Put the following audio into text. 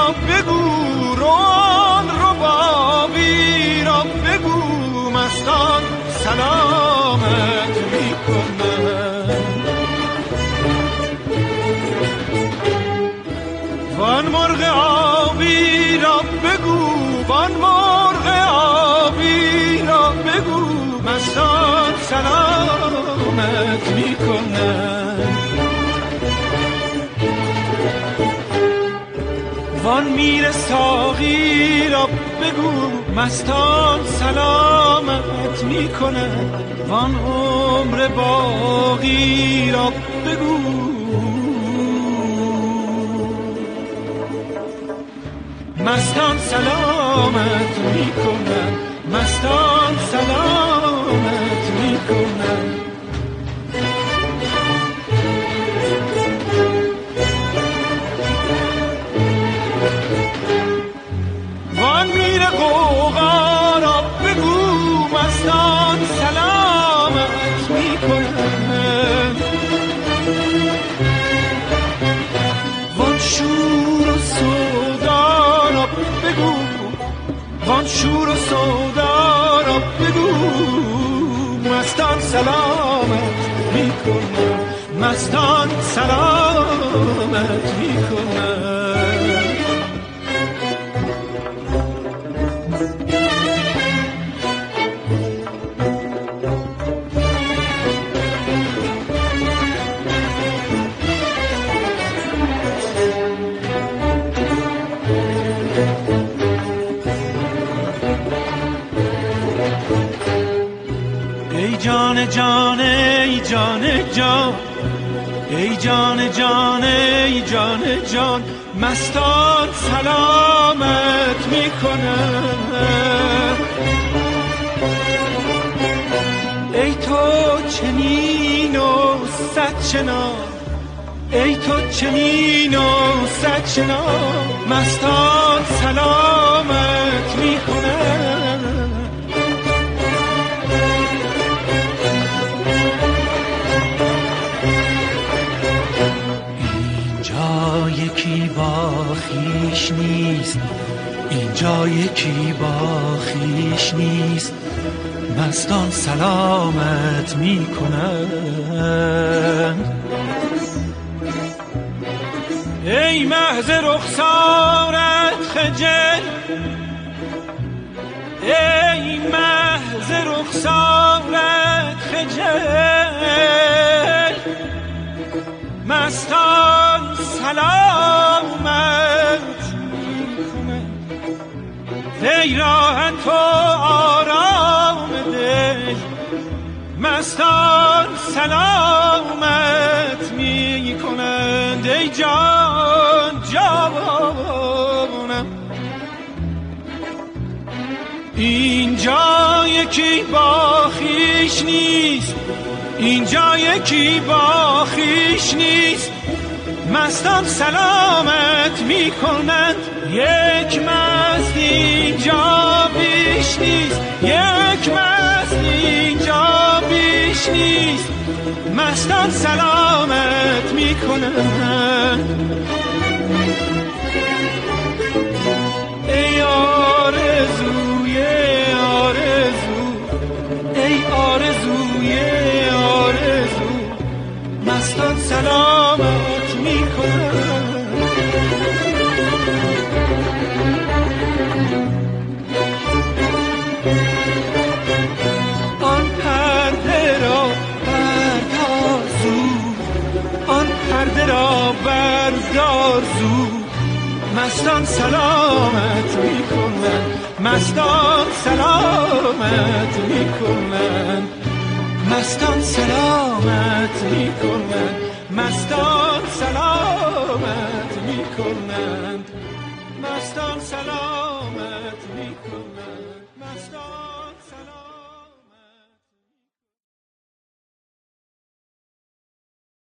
را بگو، روان ربابی را بگو، مستان سلامت میکنند. وان مرغ آبی را بگو، وان مرغ آبی را بگو، مستان سلامت میکنند. وان میر ساقی را بگو، مستان سلامت میکنند. وان عمر باقی را بگو، مستان سلامت میکنند. مستان سلامت میکنند. وان میر قوقا را بگو، مستان سلامت میکنند. وان شور و سودا را بگو، وان شور و سودا را بگو، مستان سلامت میکنند. مستان سلامت میکنند. ای جان جان، ای جان جان، ای جان جان، ای جان جان، مستان سلامت میکنند. ای تو چنین و صد چنان، ای تو چنین و صد چنان، مستان سلامت میکنند. یکی با خویش نیست، اینجا یکی با خویش نیست، مستان سلامت میکنند. ای محض رخسارت خجل، ای محض رخسارت خجل، مستان سلامت میکنند. ای راحت و آرام دل، مستان سلامت میکنند. ای جان جانم، اینجا یکی با خویش نیست، اینجا یکی با خویش نیست، مستان سلامت میکنند. یک مست اینجا بیش نیست، یک مست اینجا بیش نیست، مستان سلامت میکنند. ای آرزوی آرزو، ای آرزوی آرزو، مستان سلامت میکنند. آن پرده را بردار زود، آن پرده را بردار زود، مستان سلامت میکنند. مستان سلامت میکنند. مستان سلامت میکنند. مستان سلامت میکنند. مستان سلامت میکنند. مستان